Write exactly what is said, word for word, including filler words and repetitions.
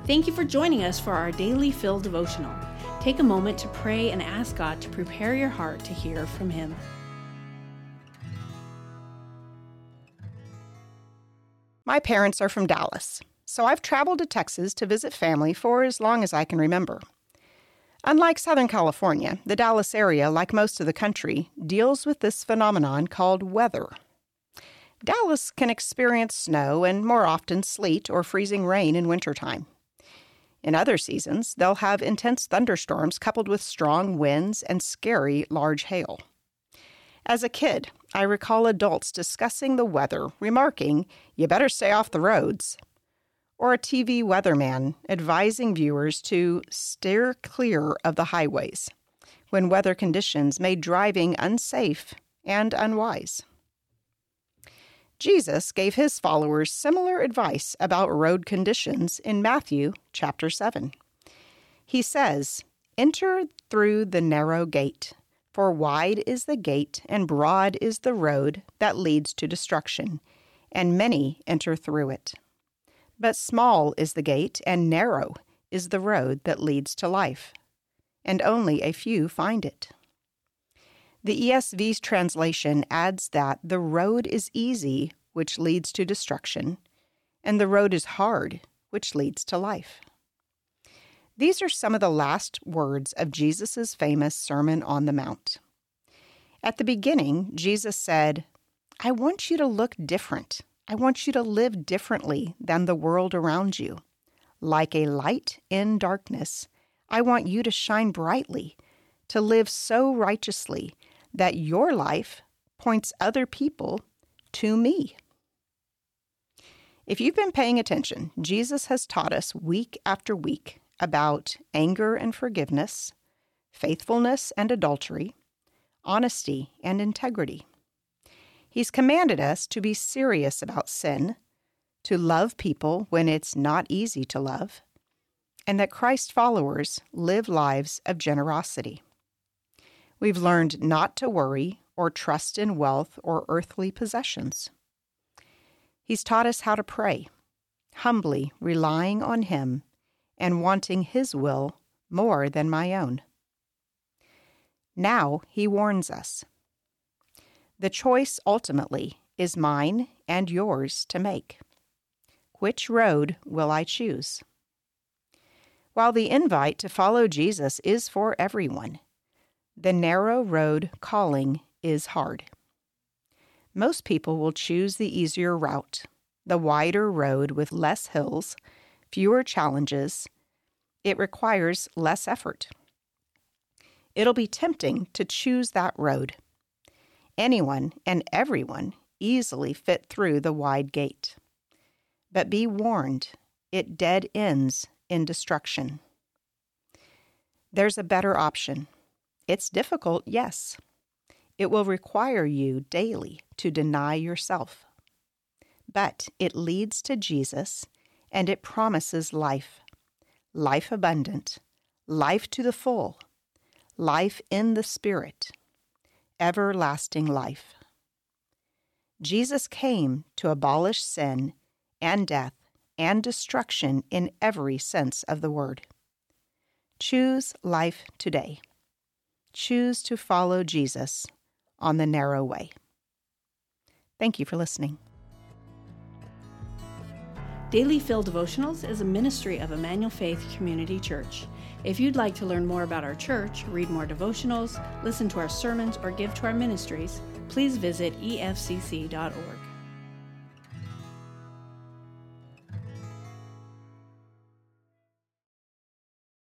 Thank you for joining us for our Daily Fill devotional. Take a moment to pray and ask God to prepare your heart to hear from Him. My parents are from Dallas, so I've traveled to Texas to visit family for as long as I can remember. Unlike Southern California, the Dallas area, like most of the country, deals with this phenomenon called weather. Dallas can experience snow and more often sleet or freezing rain in wintertime. In other seasons, they'll have intense thunderstorms coupled with strong winds and scary large hail. As a kid, I recall adults discussing the weather, remarking, "You better stay off the roads," or a T V weatherman advising viewers to steer clear of the highways when weather conditions made driving unsafe and unwise. Jesus gave his followers similar advice about road conditions in Matthew chapter seven. He says, "Enter through the narrow gate, for wide is the gate and broad is the road that leads to destruction, and many enter through it. But small is the gate and narrow is the road that leads to life, and only a few find it." The E S V's translation adds that the road is easy, which leads to destruction, and the road is hard, which leads to life. These are some of the last words of Jesus' famous Sermon on the Mount. At the beginning, Jesus said, "I want you to look different. I want you to live differently than the world around you. Like a light in darkness, I want you to shine brightly, to live so righteously that your life points other people to me." If you've been paying attention, Jesus has taught us week after week about anger and forgiveness, faithfulness and adultery, honesty and integrity. He's commanded us to be serious about sin, to love people when it's not easy to love, and that Christ followers live lives of generosity. We've learned not to worry or trust in wealth or earthly possessions. He's taught us how to pray, humbly relying on Him and wanting His will more than my own. Now He warns us. The choice ultimately is mine and yours to make. Which road will I choose? While the invite to follow Jesus is for everyone, the narrow road calling is hard. Most people will choose the easier route, the wider road with less hills, fewer challenges. It requires less effort. It'll be tempting to choose that road. Anyone and everyone easily fit through the wide gate. But be warned, it dead ends in destruction. There's a better option. It's difficult, yes. It will require you daily to deny yourself. But it leads to Jesus, and it promises life. Life abundant, life to the full, life in the Spirit, everlasting life. Jesus came to abolish sin and death and destruction in every sense of the word. Choose life today. Choose to follow Jesus on the narrow way. Thank you for listening. Daily Fill Devotionals is a ministry of Emmanuel Faith Community Church. If you'd like to learn more about our church, read more devotionals, listen to our sermons, or give to our ministries, please visit e f c c dot org.